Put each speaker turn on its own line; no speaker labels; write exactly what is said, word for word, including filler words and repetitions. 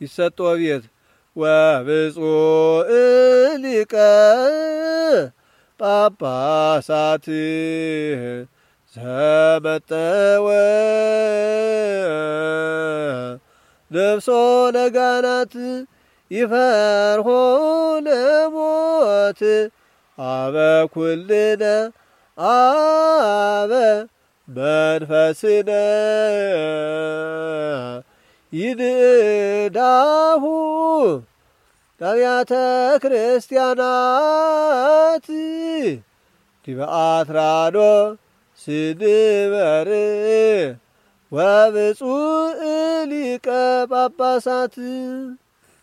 ይሰጦ ቤት ወብፁዕ ሊቀ ጳጳሳት ዘመጠወ ነፍሶ ለጋናት ይፈርሆ ለሞት አበ ኩልነ አበ መንፈስነ ይንዳሁ አብያተ ክርስቲያናት ዲበ አትራዶ ስንበር ወብፁዕ ሊቀ ጳጳሳት